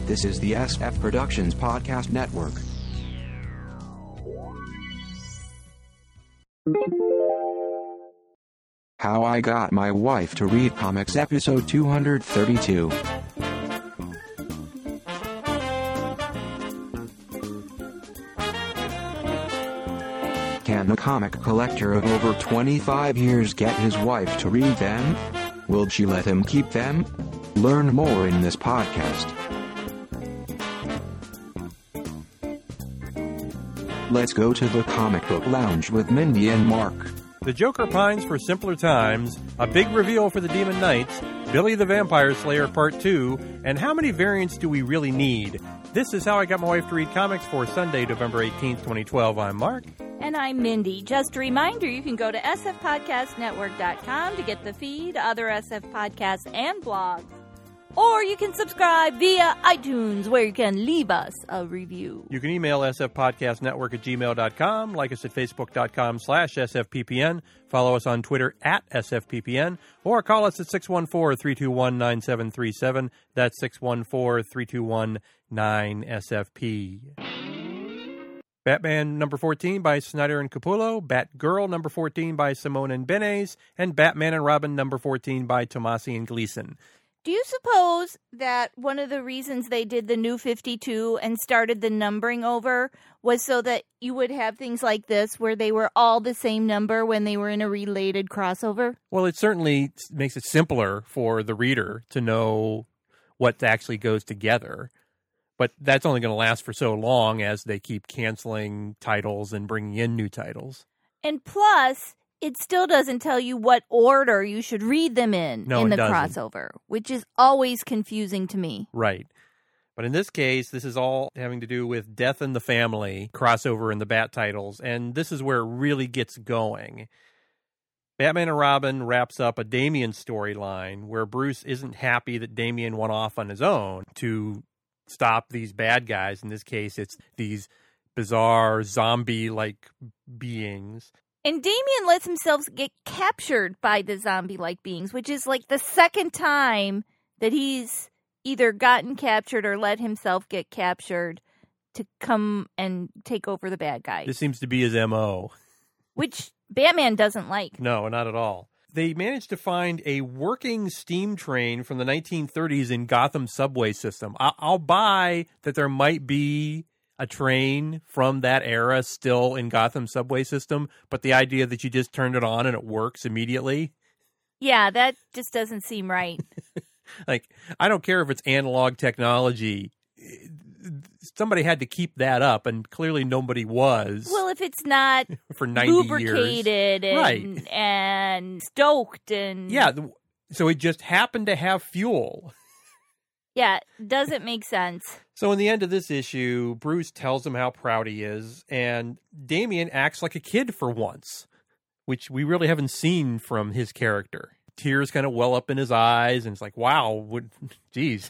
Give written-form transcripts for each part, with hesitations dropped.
This is the SF Productions Podcast Network. How I Got My Wife to Read Comics, episode 232. Can a comic collector of over 25 years get his wife to read them? Will she let him keep them? Learn more in this podcast. Let's go to the comic book lounge with Mindy and Mark. The Joker pines for simpler times, a big reveal for the Demon Knights, Billy the Vampire Slayer Part 2, and how many variants do we really need? This is How I Got My Wife to Read Comics for Sunday, November 18th, 2012. I'm Mark. And I'm Mindy. Just a reminder, you can go to sfpodcastnetwork.com to get the feed, other SF podcasts, and blogs. Or you can subscribe via iTunes, where you can leave us a review. You can email sfpodcastnetwork@gmail.com, like us at facebook.com/sfppn, follow us on Twitter @sfppn, or call us at 614-321-9737. That's 614-321-9SFP. Batman number 14 by Snyder and Capullo, Batgirl number 14 by Simone and Benes, and Batman and Robin number 14 by Tomasi and Gleason. Do you suppose that one of the reasons they did the New 52 and started the numbering over was so that you would have things like this where they were all the same number when they were in a related crossover? Well, it certainly makes it simpler for the reader to know what actually goes together. But that's only going to last for so long as they keep canceling titles and bringing in new titles. And plus, it still doesn't tell you what order you should read them in the crossover, which is always confusing to me. Right. But in this case, this is all having to do with Death in the Family crossover in the Bat titles, and this is where it really gets going. Batman and Robin wraps up a Damian storyline where Bruce isn't happy that Damian went off on his own to stop these bad guys. In this case, it's these bizarre zombie-like beings. And Damian lets himself get captured by the zombie-like beings, which is like the second time that he's either gotten captured or let himself get captured to come and take over the bad guys. This seems to be his M.O. Which Batman doesn't like. No, not at all. They managed to find a working steam train from the 1930s in Gotham subway system. I'll buy that there might be a train from that era still in Gotham subway system, but the idea that you just turned it on and it works immediately. Yeah, that just doesn't seem right. Like, I don't care if it's analog technology. Somebody had to keep that up, and clearly nobody was. Well, if it's not for 90 lubricated years. Right. and stoked and... Yeah, so it just happened to have fuel. Yeah, doesn't make sense. So in the end of this issue, Bruce tells him how proud he is, and Damian acts like a kid for once, which we really haven't seen from his character. Tears kind of well up in his eyes, and it's like, wow, geez.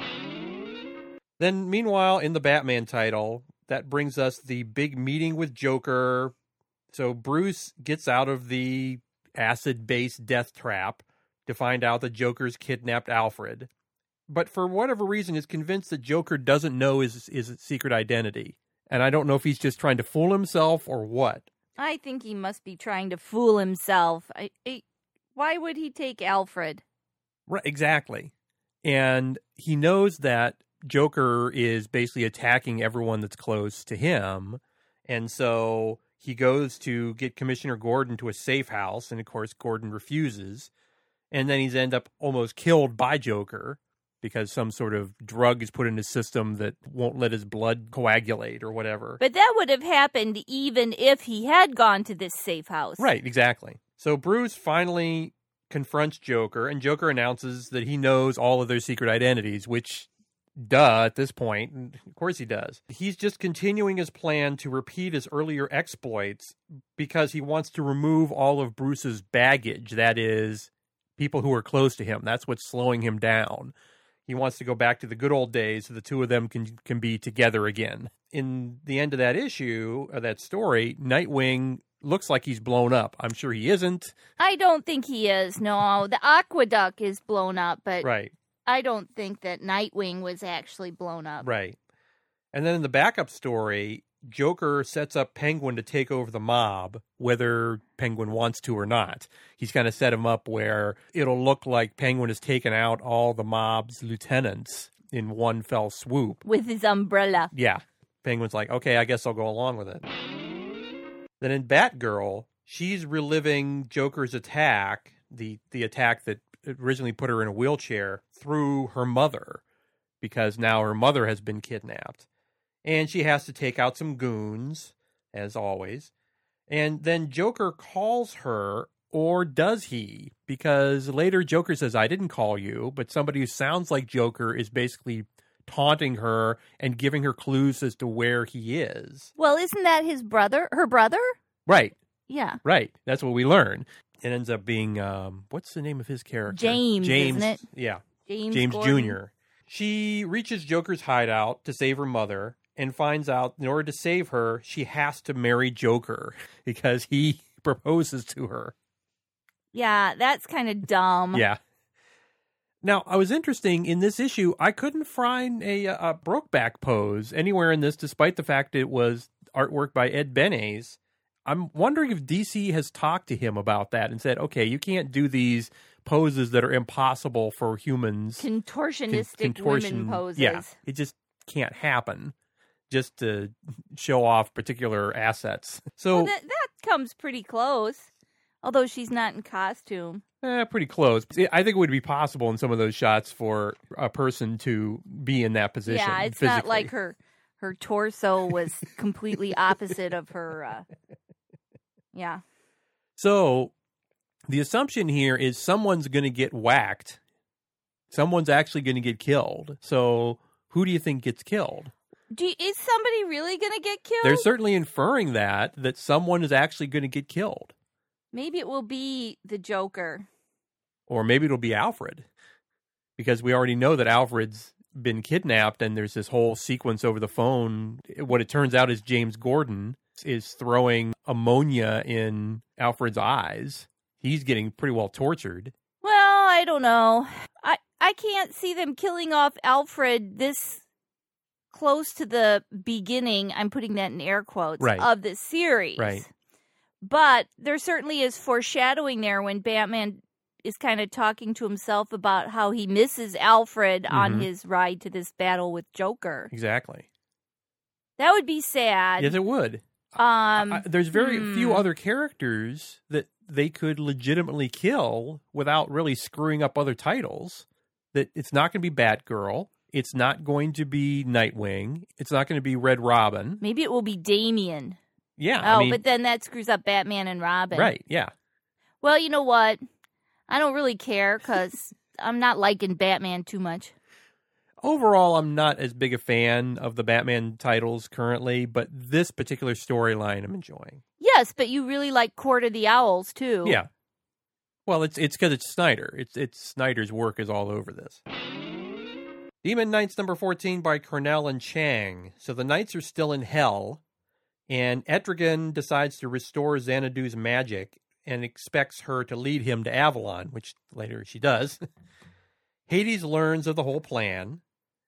Then, meanwhile, in the Batman title, that brings us the big meeting with Joker. So Bruce gets out of the acid-based death trap to find out that Joker's kidnapped Alfred. But for whatever reason, is convinced that Joker doesn't know his secret identity. And I don't know if he's just trying to fool himself or what. I think he must be trying to fool himself. Why would he take Alfred? Right, exactly. And he knows that Joker is basically attacking everyone that's close to him. And so he goes to get Commissioner Gordon to a safe house. And, of course, Gordon refuses. And then he's end up almost killed by Joker because some sort of drug is put in his system that won't let his blood coagulate or whatever. But that would have happened even if he had gone to this safe house. Right, exactly. So Bruce finally confronts Joker, and Joker announces that he knows all of their secret identities, which... Duh, at this point. Of course he does. He's just continuing his plan to repeat his earlier exploits because he wants to remove all of Bruce's baggage. That is, people who are close to him. That's what's slowing him down. He wants to go back to the good old days so the two of them can be together again. In the end of that issue, of that story, Nightwing looks like he's blown up. I'm sure he isn't. I don't think he is, no. The aqueduct is blown up, but... Right. I don't think that Nightwing was actually blown up. Right. And then in the backup story, Joker sets up Penguin to take over the mob, whether Penguin wants to or not. He's kind of set him up where it'll look like Penguin has taken out all the mob's lieutenants in one fell swoop. With his umbrella. Yeah. Penguin's like, okay, I guess I'll go along with it. Then in Batgirl, she's reliving Joker's attack, the attack that originally put her in a wheelchair, through her mother, because now her mother has been kidnapped. And she has to take out some goons, as always. And then Joker calls her, or does he? Because later Joker says, I didn't call you, but somebody who sounds like Joker is basically taunting her and giving her clues as to where he is. Well, isn't that his brother? Her brother? Right. Yeah. Right. That's what we learn. It ends up being, what's the name of his character? James, isn't it? Yeah. James Gordon. Jr. She reaches Joker's hideout to save her mother and finds out in order to save her, she has to marry Joker because he proposes to her. Yeah, that's kind of dumb. Yeah. Now, I was interesting in this issue, I couldn't find a Brokeback pose anywhere in this, despite the fact it was artwork by Ed Benes. I'm wondering if DC has talked to him about that and said, okay, you can't do these poses that are impossible for humans. Contortionistic women poses. Yeah, it just can't happen just to show off particular assets. So well, that comes pretty close, although she's not in costume. Pretty close. I think it would be possible in some of those shots for a person to be in that position. Yeah, it's physically. not like her torso was completely opposite of her. Yeah. So the assumption here is someone's going to get whacked. Someone's actually going to get killed. So who do you think gets killed? Is somebody really going to get killed? They're certainly inferring that someone is actually going to get killed. Maybe it will be the Joker. Or maybe it'll be Alfred. Because we already know that Alfred's been kidnapped and there's this whole sequence over the phone. What it turns out is James Gordon is throwing ammonia in Alfred's eyes. He's getting pretty well tortured. Well, I don't know. I can't see them killing off Alfred this close to the beginning, I'm putting that in air quotes, right, of the series. Right. But there certainly is foreshadowing there when Batman is kind of talking to himself about how he misses Alfred on his ride to this battle with Joker. Exactly. That would be sad. Yes, it would. There's very few other characters that they could legitimately kill without really screwing up other titles. That it's not going to be Batgirl. It's not going to be Nightwing. It's not going to be Red Robin. Maybe it will be Damian. Yeah. Oh, but then that screws up Batman and Robin. Right, yeah. Well, you know what? I don't really care because I'm not liking Batman too much. Overall, I'm not as big a fan of the Batman titles currently, but this particular storyline I'm enjoying. Yes, but you really like Court of the Owls, too. Yeah. Well, it's because it's Snyder. It's Snyder's work is all over this. Demon Knights number 14 by Cornell and Chang. So the Knights are still in hell, and Etrigan decides to restore Xanadu's magic and expects her to lead him to Avalon, which later she does. Hades learns of the whole plan,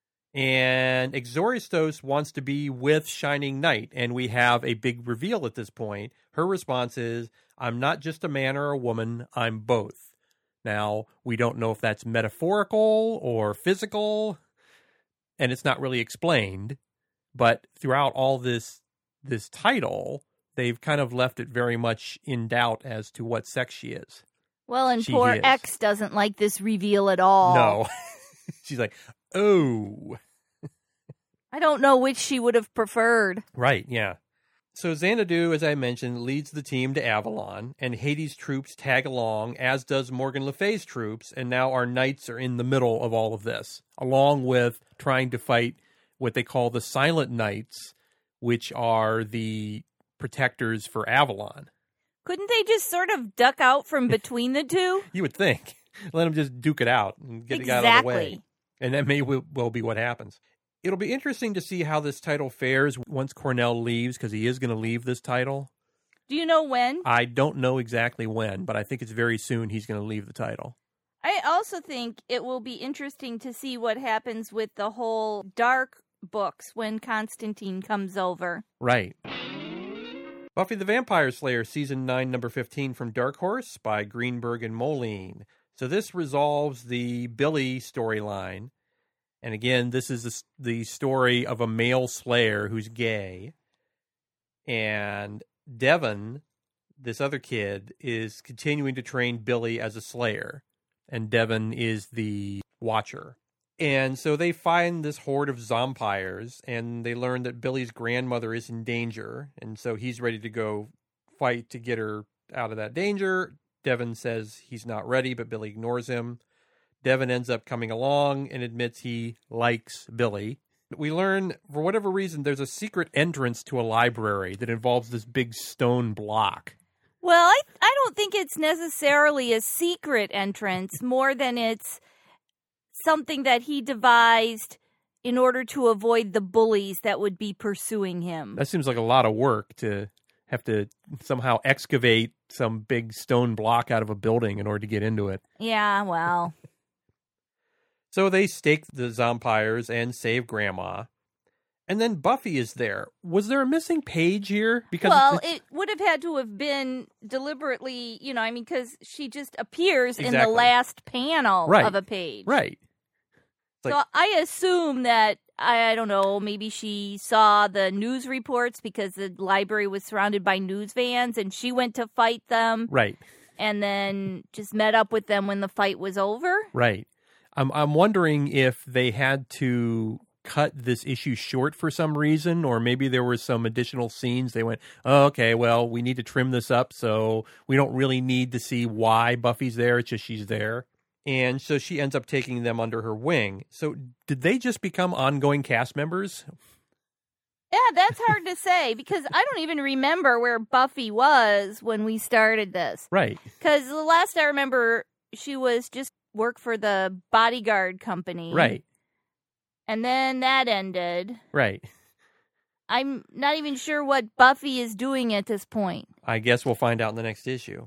and Exoristos wants to be with Shining Knight, and we have a big reveal at this point. Her response is, I'm not just a man or a woman, I'm both. Now, we don't know if that's metaphorical or physical, and it's not really explained, but throughout all this title, they've kind of left it very much in doubt as to what sex she is. Well, and poor X doesn't like this reveal at all. No. She's like, oh. I don't know which she would have preferred. Right, yeah. So Xanadu, as I mentioned, leads the team to Avalon, and Hades' troops tag along, as does Morgan Le Fay's troops, and now our knights are in the middle of all of this, along with trying to fight what they call the Silent Knights, which are the protectors for Avalon. Couldn't they just sort of duck out from between the two? You would think. Let them just duke it out and get it out of the way. And that may well be what happens. It'll be interesting to see how this title fares once Cornell leaves, because he is going to leave this title. Do you know when? I don't know exactly when, but I think it's very soon he's going to leave the title. I also think it will be interesting to see what happens with the whole Dark books when Constantine comes over. Right. Buffy the Vampire Slayer, Season 9, Number 15 from Dark Horse by Greenberg and Moline. So this resolves the Billy storyline. And again, this is the story of a male Slayer who's gay. And Devon, this other kid, is continuing to train Billy as a Slayer. And Devon is the Watcher. And so they find this horde of zompires, and they learn that Billy's grandmother is in danger. And so he's ready to go fight to get her out of that danger. Devon says he's not ready, but Billy ignores him. Devon ends up coming along and admits he likes Billy. We learn, for whatever reason, there's a secret entrance to a library that involves this big stone block. Well, I don't think it's necessarily a secret entrance more than it's something that he devised in order to avoid the bullies that would be pursuing him. That seems like a lot of work to have to somehow excavate some big stone block out of a building in order to get into it. Yeah, well. So they stake the zompires and save Grandma. And then Buffy is there. Was there a missing page here? Because it would have had to have been deliberately, because she just appears in the Exactly. last panel of a page. Right. So I assume that, I don't know, maybe she saw the news reports because the library was surrounded by news vans and she went to fight them. Right. And then just met up with them when the fight was over. Right. I'm wondering if they had to cut this issue short for some reason, or maybe there were some additional scenes. They went, oh, okay, well, we need to trim this up, so we don't really need to see why Buffy's there. It's just she's there. And so she ends up taking them under her wing. So did they just become ongoing cast members? Yeah, that's hard to say because I don't even remember where Buffy was when we started this. Right. Because the last I remember, she was just work for the bodyguard company. Right. And then that ended. Right. I'm not even sure what Buffy is doing at this point. I guess we'll find out in the next issue.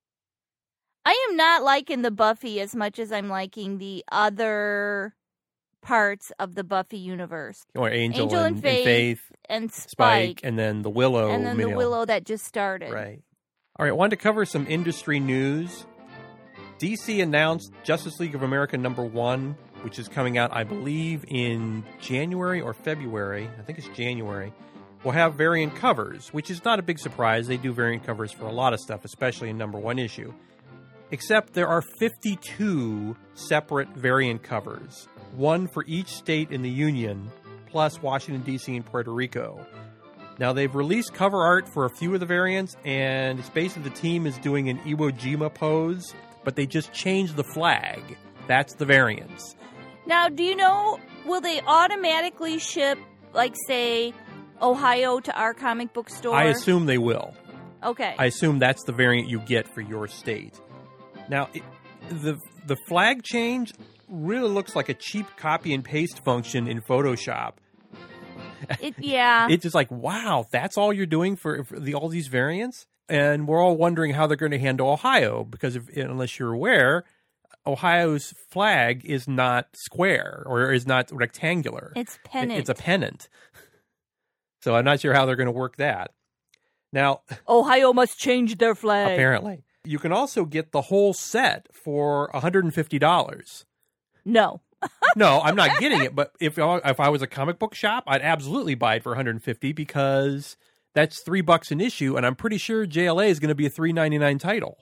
I am not liking the Buffy as much as I'm liking the other parts of the Buffy universe. Or Angel and Faith. And Spike. And then the Willow. And then the Willow that just started. Right. All right, I wanted to cover some industry news. DC announced Justice League of America #1, which is coming out, I believe, in January or February. I think it's January. Will have variant covers, which is not a big surprise. They do variant covers for a lot of stuff, especially in #1 issue. Except there are 52 separate variant covers, one for each state in the Union, plus Washington, D.C. and Puerto Rico. Now, they've released cover art for a few of the variants, and it's basically the team is doing an Iwo Jima pose, but they just changed the flag. That's the variants. Now, do you know, will they automatically ship, like, say, Ohio to our comic book store? I assume they will. Okay. I assume that's the variant you get for your state. Now, the flag change really looks like a cheap copy and paste function in Photoshop. Yeah. It's just like, wow, that's all you're doing for all these variants? And we're all wondering how they're going to handle Ohio, because unless you're aware, Ohio's flag is not square or is not rectangular. It's pennant. It's a pennant. So I'm not sure how they're going to work that. Now, Ohio must change their flag. Apparently. You can also get the whole set for $150. No. No, I'm not getting it. But if I was a comic book shop, I'd absolutely buy it for $150 because that's $3 an issue, and I'm pretty sure JLA is going to be a $3.99 title.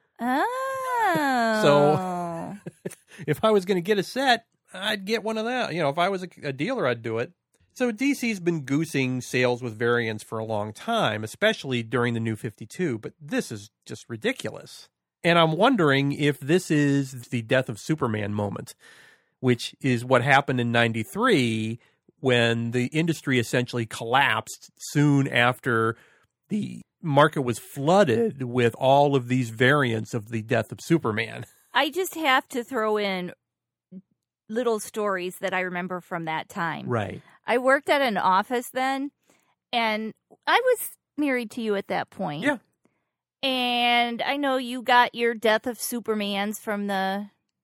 Oh. So if I was going to get a set, I'd get one of them. If I was a dealer, I'd do it. So DC's been goosing sales with variants for a long time, especially during the New 52, but this is just ridiculous. And I'm wondering if this is the death of Superman moment, which is what happened in 93 when the industry essentially collapsed soon after the market was flooded with all of these variants of the death of Superman. I just have to throw in little stories that I remember from that time. Right. I worked at an office then, and I was married to you at that point. Yeah. And I know you got your Death of Supermans from the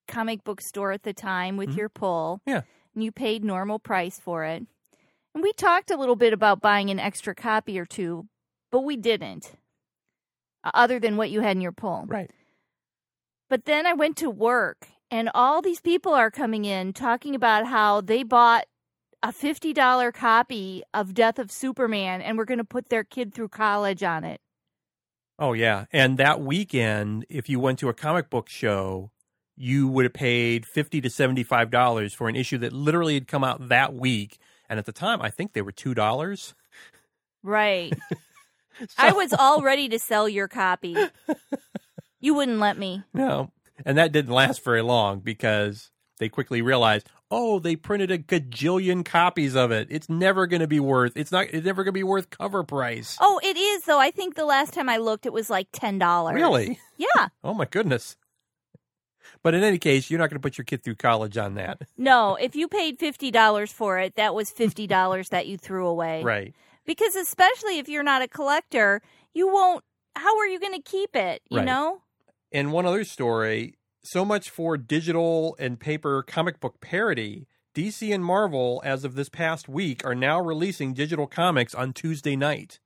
comic book store at the time with your pull. Yeah. And you paid normal price for it. And we talked a little bit about buying an extra copy or two, but we didn't, other than what you had in your pull. Right. But then I went to work, and all these people are coming in talking about how they bought a $50 copy of Death of Superman and were going to put their kid through college on it. Oh, yeah. And that weekend, if you went to a comic book show, you would have paid $50 to $75 for an issue that literally had come out that week. And at the time, I think they were $2. Right. I was all ready to sell your copy. You wouldn't let me. No. And that didn't last very long because they quickly realized, oh, they printed a gajillion copies of it. It's never going to be worth, it's never going to be worth cover price. Oh, it is, though. I think the last time I looked, it was like $10. Really? Yeah. Oh, my goodness. But in any case, you're not going to put your kid through college on that. No, if you paid $50 for it, that was $50 that you threw away. Right. Because especially if you're not a collector, you won't, how are you going to keep it, you know? And one other story, so much for digital and paper comic book parody. DC and Marvel, as of this past week, are now releasing digital comics on Tuesday night.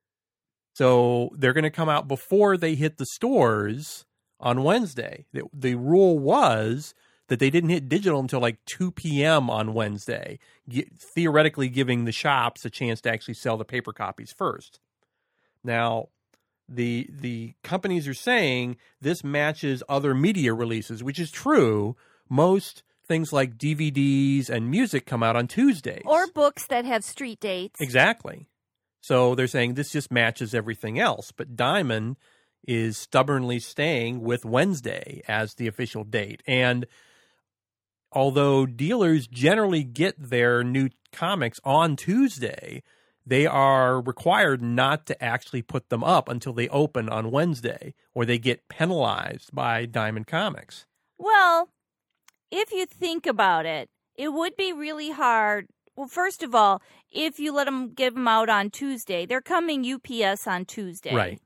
So they're going to come out before they hit the stores on Wednesday. The rule was that they didn't hit digital until like 2 p.m. on Wednesday, theoretically giving the shops a chance to actually sell the paper copies first. Now, the companies are saying this matches other media releases, which is true. Most things like DVDs and music come out on Tuesdays. Or books that have street dates. Exactly. So they're saying this just matches everything else. But Diamond is stubbornly staying with Wednesday as the official date. And although dealers generally get their new comics on Tuesday, they are required not to actually put them up until they open on Wednesday, or they get penalized by Diamond Comics. Well, if you think about it, it would be really hard. Well, first of all, if you let them give them out on Tuesday, they're coming UPS on Tuesday. Right.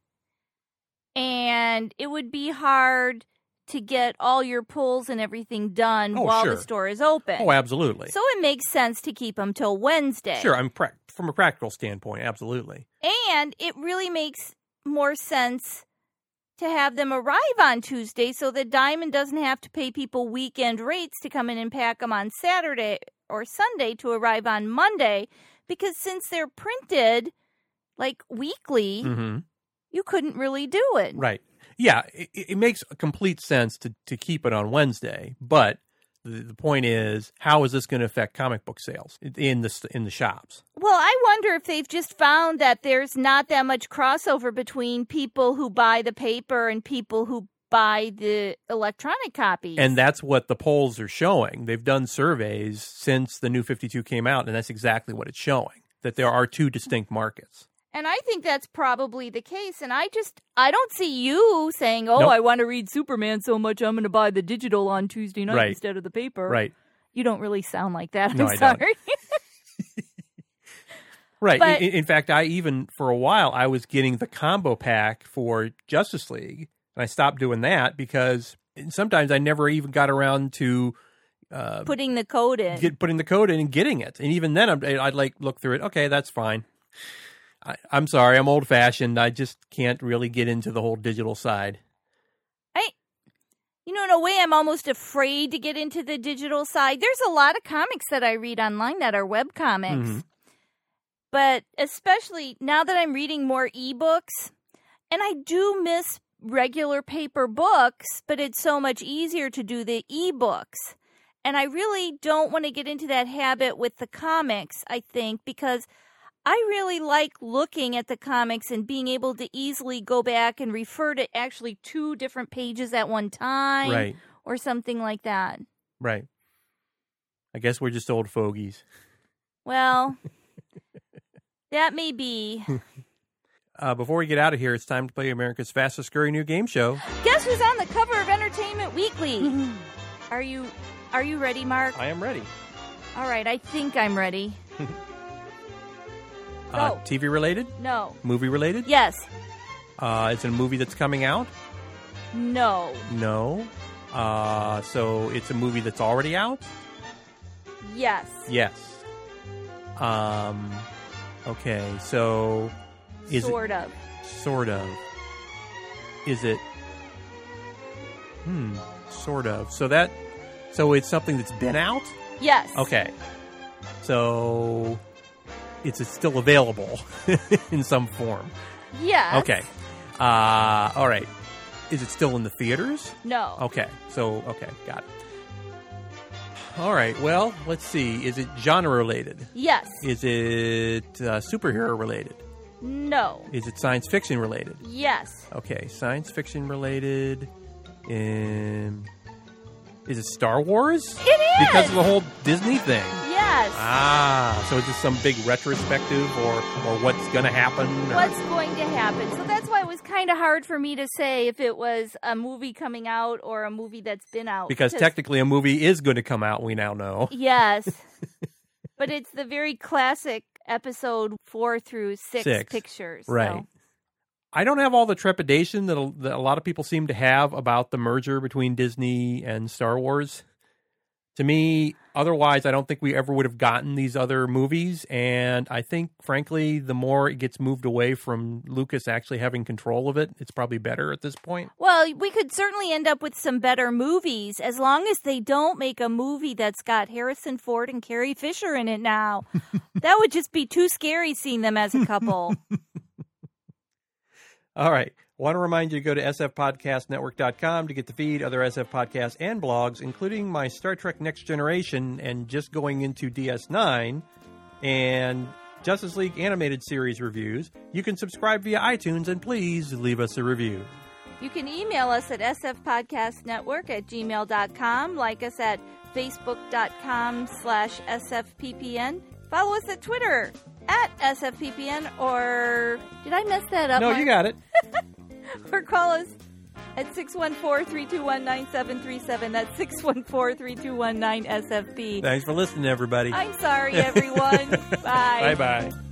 And it would be hard to get all your pulls and everything done while the store is open. Oh, absolutely. So it makes sense to keep them till Wednesday. Sure, from a practical standpoint, absolutely. And it really makes more sense to have them arrive on Tuesday so that Diamond doesn't have to pay people weekend rates to come in and pack them on Saturday or Sunday to arrive on Monday, because since they're printed like weekly, you couldn't really do it. Right. Yeah, it makes complete sense to keep it on Wednesday, but the point is, how is this going to affect comic book sales in the shops? Well, I wonder if they've just found that there's not that much crossover between people who buy the paper and people who buy the electronic copies. And that's what the polls are showing. They've done surveys since the New 52 came out, and that's exactly what it's showing, that there are two distinct markets. And I think that's probably the case. And I don't see you saying, oh, Nope. I want to read Superman so much I'm going to buy the digital on Tuesday night instead of the paper. Right. You don't really sound like that. No, I'm I sorry. don't. Right. But, in fact, for a while, I was getting the combo pack for Justice League, and I stopped doing that because sometimes I never even got around to putting the code in. Putting the code in and getting it. And even then, I'd like look through it. Okay, that's fine. I'm sorry, I'm old-fashioned. I just can't really get into the whole digital side. In a way, I'm almost afraid to get into the digital side. There's a lot of comics that I read online that are web comics. Mm-hmm. But especially now that I'm reading more ebooks, and I do miss regular paper books, but it's so much easier to do the ebooks. And I really don't want to get into that habit with the comics, I think, because I really like looking at the comics and being able to easily go back and refer to actually 2 different pages at one time, right, or something like that. Right. I guess we're just old fogies. Well, that may be. Before we get out of here, it's time to play America's Fastest Scurry New Game Show. Guess who's on the cover of Entertainment Weekly? Are you ready, Mark? I am ready. All right, I think I'm ready. Go. TV related? No. Movie related? Yes. It's a movie that's coming out? No. No. So it's a movie that's already out? Yes. Yes. Okay, so Sort of. Sort of. Is it? Sort of. So it's something that's been out? Yes. Okay. So it's still available in some form. Yes. Okay. All right. Is it still in the theaters? No. Okay. Okay, got it. All right. Well, let's see. Is it genre related? Yes. Is it superhero related? No. Is it science fiction related? Yes. Okay, science fiction related. Is it Star Wars? It is! Because of the whole Disney thing. Yes. So is this some big retrospective or what's going to happen? Or? What's going to happen? So that's why it was kind of hard for me to say if it was a movie coming out or a movie that's been out. Because technically a movie is going to come out, we now know. Yes. But it's the very classic episode 4 through 6 pictures. Right. So. I don't have all the trepidation that a lot of people seem to have about the merger between Disney and Star Wars. To me, otherwise, I don't think we ever would have gotten these other movies. And I think, frankly, the more it gets moved away from Lucas actually having control of it, it's probably better at this point. Well, we could certainly end up with some better movies as long as they don't make a movie that's got Harrison Ford and Carrie Fisher in it now. That would just be too scary seeing them as a couple. All right. I want to remind you to go to sfpodcastnetwork.com to get the feed, other SF podcasts, and blogs, including my Star Trek Next Generation and just going into DS9 and Justice League Animated Series reviews. You can subscribe via iTunes, and please leave us a review. You can email us at sfpodcastnetwork@gmail.com, like us at facebook.com/sfppn, follow us at Twitter @sfppn, or did I mess that up? No, Mark? you got it. Or call us at 614-321-9737. That's 614-321-9SFP. Thanks for listening, everybody. I'm sorry, everyone. Bye. Bye-bye.